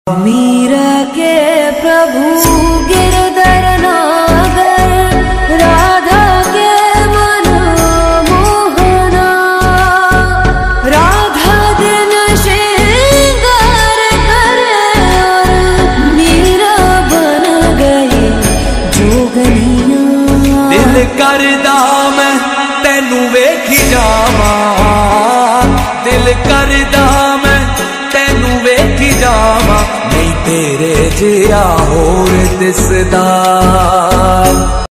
मीरा के प्रभु गिरधर नागर, राधा के मन मोहना। राधा दिन श्रृंगार करे और मीरा बन गई जोगनिया। दिल करदा मैं तेनू वेखी जावा, दिल करदा मैं तेनू वेखी जावा, नहीं तेरे जिया होर दिसदा।